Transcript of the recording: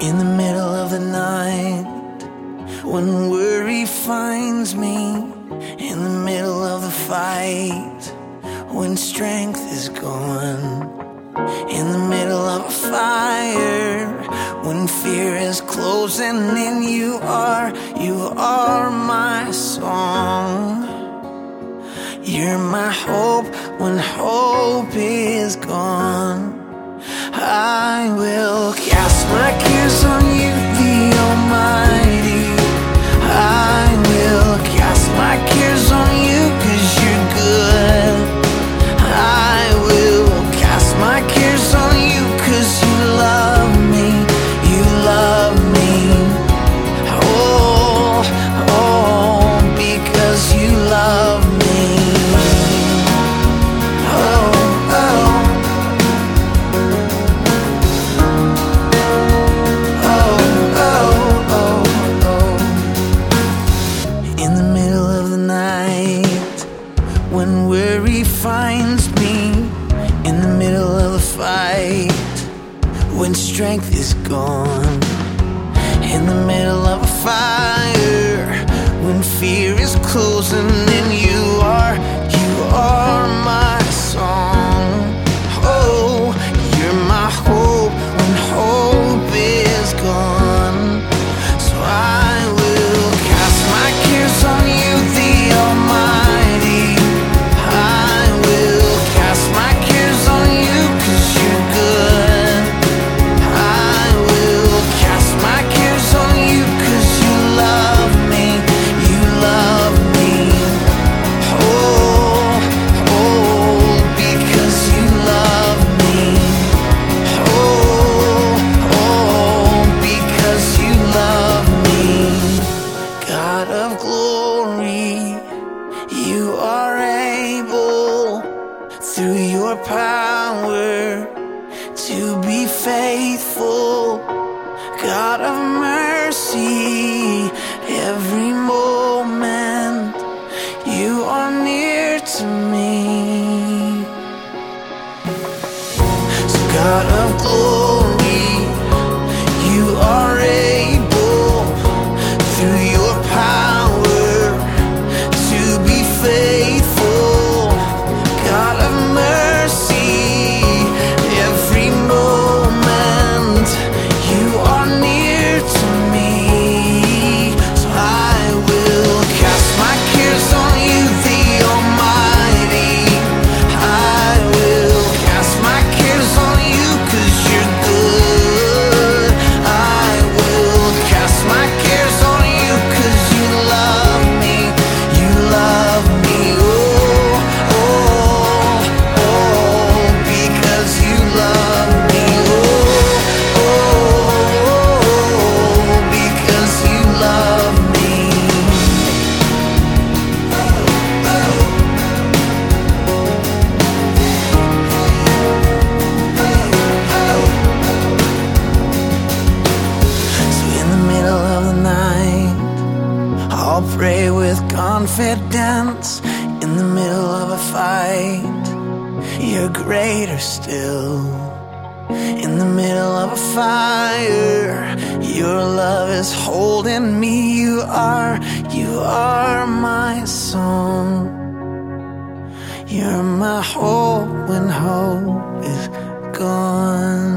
In the middle of the night, when worry finds me, in the middle of the fight, when strength is gone, in the middle of a fire, when fear is closing in, you are my song. You're my hope when hope is gone. I will cast my cares on you, the Almighty. I will cast my cares on you, 'cause you're good. I will cast my cares on you, 'cause you love me, you love me. Oh, oh, because you love me. Oh, oh. In the middle of the night, when worry finds me, in the middle of a fight, when strength is gone, in the middle of a fire, when fear is closing in, you are my song. Oh, you're my hope when hope is gone. So I will cast my cares on you, the Almighty. I will cast my cares on you, 'cause you're good. I will cast my cares on you, 'cause you love me, you love me. Oh, oh, because you love me. Oh, oh, because you love me. God of glory, you are able, through your power, to be faithful. God of mercy, every moment you are near to me. So God of glory, you are able, through your power, to be faithful. God of mercy, every moment you are near to me. So I will cast my cares on you, the Almighty. I will cast my cares on you, 'cause you're good. I will cast my cares on you, 'cause you love me, you love me. Oh, oh, oh, because you love me. Oh, oh, because you love me. So in the middle of the night, I'll pray with confidence. In the middle of a fight, you're greater still. In the middle of a fire, your love is holding me. You are my song. You're my hope when hope is gone.